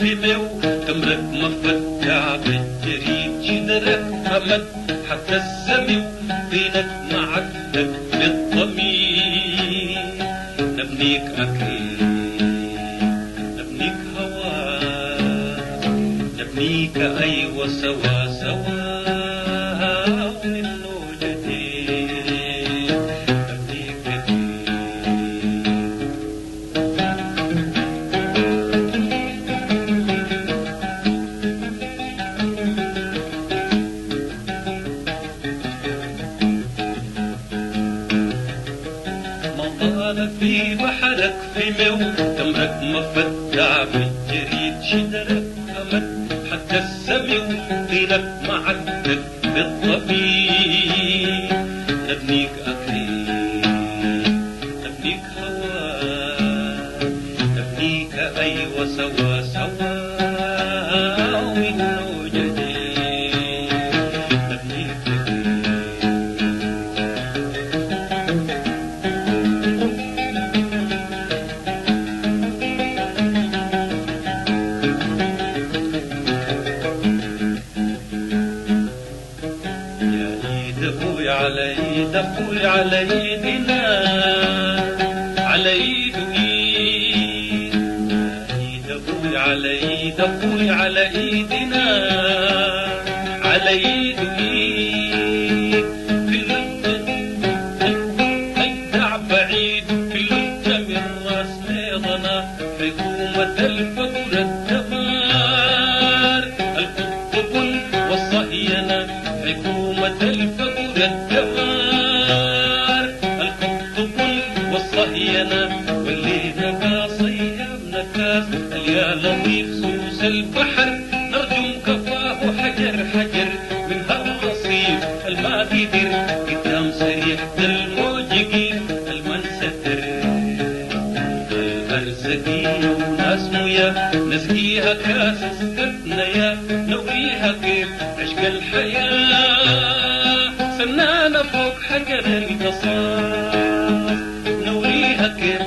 فيميو تمرك مفتع بالجريد جدرك أمد حتى السميو بينك معدك بالضمير نبنيك أكيد نبنيك هواك نبنيك أيوة سوا سوا منه جديد نبنيك في بحرك فيميو تمرك مفتع بالجريد شدرك أمد حتى السميو طينك معدك بالضبيب نبنيك أكيد نبنيك هواك نبنيك أيوة سوا سوا ومنه جديد نبنيك على ايد اخوي على ايدنا على ايد ايد اخوي على ايد اخوي على ايدنا على ايد ايد في اللجة اجدع بعيد في اللجة من راس نيضنا حكومة الفقر الدمار القطب والصهينة حكومة الفقر الدمار القطب والصهينة واللي نبى صيام نكاس يا لطيف سوس البحر نرجم كفاه حجر حجر من هالرصيف الما قدر قدام سريح الموج يقيل المنستر الأرزقية وناس مويا نسقيها كاس سكتنا يا نويها كيف عشق الحياة سنانا فوق حجر القصاص نوريها كيف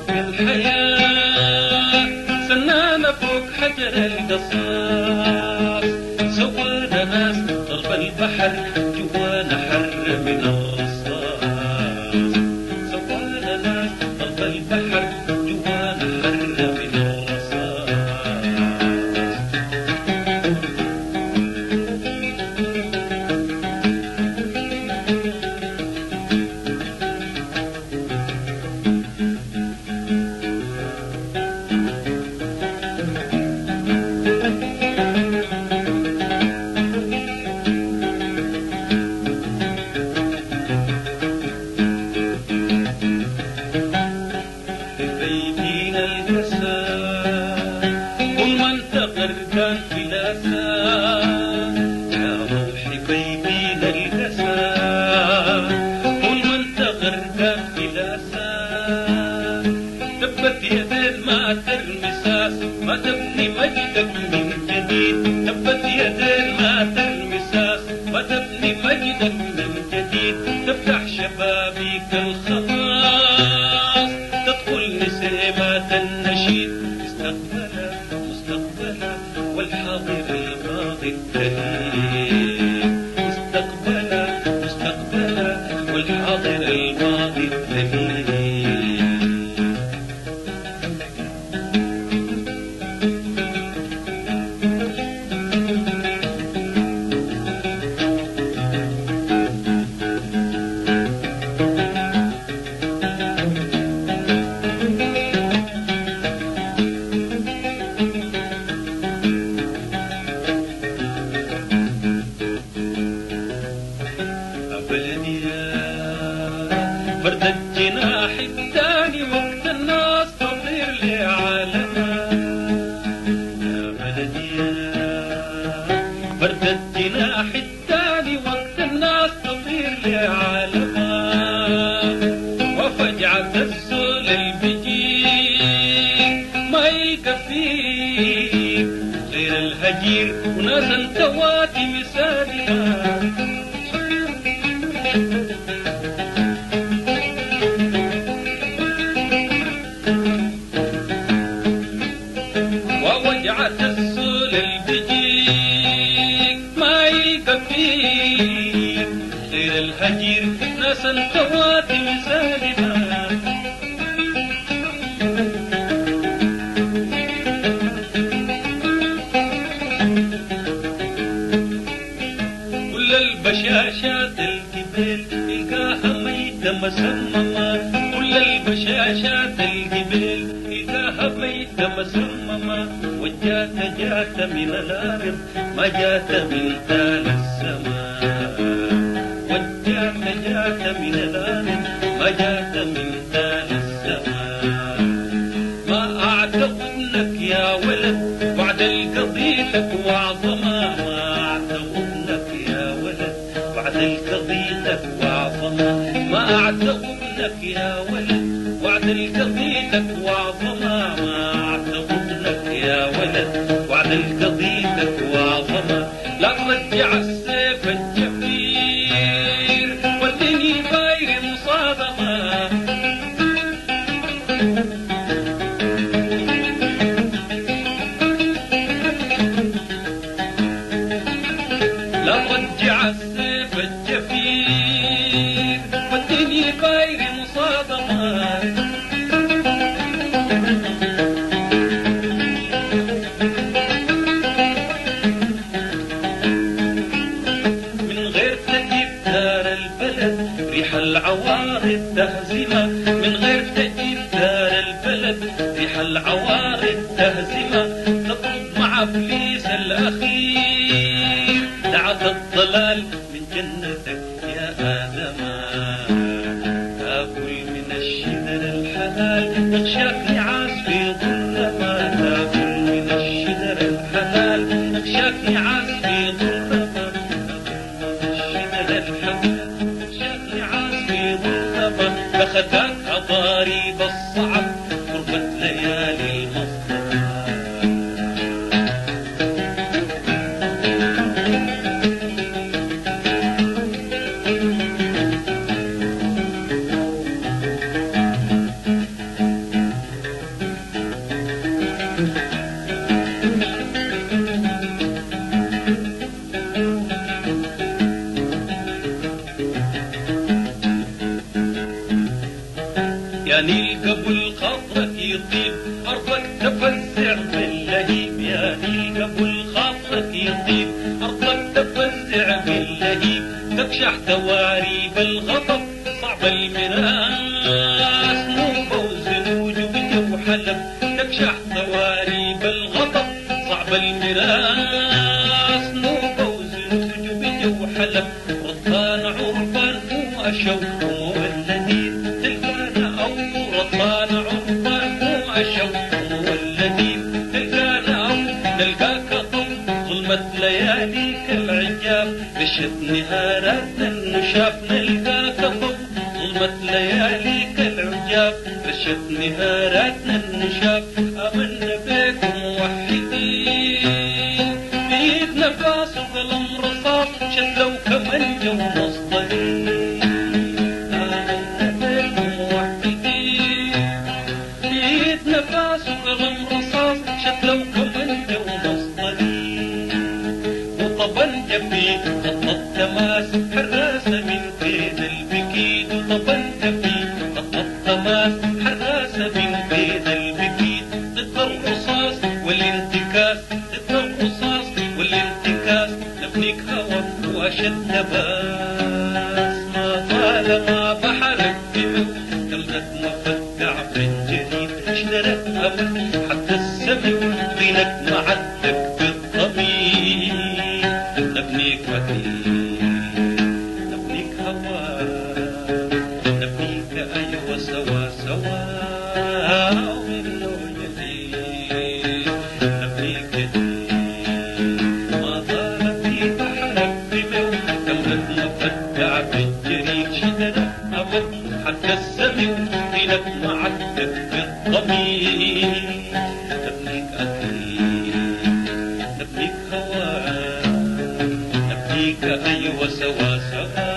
الحياة سنانا فوق حجر القصاص سوانا ناس ضرب البحر جوانا حر من الرصاص سوانا ناس ضرب البحر جوانا حر من الرصاص كان في الأسى يا روحي بيبين الأسى طول ما انت غرقان في الأسى تبت يدين ما ترمساس ما تبني مجدك من جديد تبت يدين ما ترمساس ما تبني مجدك من جديد تفتح شبابيك الخلاص تدخل نسيمات النشيد مستقبلا والحاضر الماضي الدليل مستقبلا والحاضر الماضي الدليل برد الجناح الثاني وقت الناس تطير لعالمها يا بلدي برد الجناح الثاني وقت الناس تطير لعالمها وفجعة السول البجير ما يلقى فيه غير الهجير وناس انتواتي مثالها ووجعت أساسا كواتم سالمة كل البشاشات الجبال إلقاها ميتة مسممة كل البشاشات الجبال إلقاها ميتة مسممة جات من الأرض ما جات من تال السماء جات من الأرض ما جات من تال السماء ما أعتقدنك يا ولد بعد القضيتك وعظمة ما أعتقدنك يا ولد بعد القضيتك وعظمة ما أعتقدنك يا ولد بعد القضيتك وعظمة ما أعتقدنك يا ولد وعد القضيتك وعظمة لا ترجع السيف الجفير والدنيا باير مصادمة لا ترجع السيف الجفير والدنيا باير مصادمة ريح العوارض تهزمة من غير تأديب دار البلد ريح العوارض تهزمة تطرد مع ابليس الأخير دعت الضلال من جنتك يا آدم تاكل من الشجر الحلال تغشاك نعاس في ظلمة تاكل من الشجر الحلال تغشاك نعاس في ظلمة أخذك أضاريب الصعب غربة ليالي المصطفى يا نيل قبل خاطرك يطيب أرضك تفزع باللهيب يا نيل قبل خاطرك يطيب أرضك تفزع باللهيب تكشح تواريب الغضب صعب المراس نوبة وزنوج وبجو حلب تكشح تواريب الغضب صعب المراس نوبة وزنوج وبجو حلب رضان عربان مو أشوق مو اللذيذ رضان عربان مو أشوق والذين تلقانا أو نلقاك ضم ظلمة لياليك العجاب رشت نهاراتنا النشاف نلقاك ضم ظلمة لياليك العجاب رشت نهاراتنا النشاف آمنا بكم موحدين بيدنا باس وقلم رصاص شلوا كمن جو مصدرين نفاس وقلم رصاص شكلوا كمنجة ومصطلين وطبنجة في خط التماس حراسة من قيد البكيد وطبنجة في خط التماس حراسة من قيد البكيد ضد الرصاص والانتكاس ضد الرصاص والانتكاس نبنيك هوى وأشد باس ما طالما بحرك بموت قلبك مفتع بالجديد اشترك أمل حتى السمع طينك معدك بالضمير نبنيك وكيل نبنيك هوا نبنيك أيوة سوا سوا ومنه يديك نبنيك يديك ما ضارت في بحرك بموت قلبك مفتع بالجديد اشترك أمل حتى السمع طينك معدك بالضمير نبنيك أكيد نبنيك هوا نبنيك أيوة سوا سوا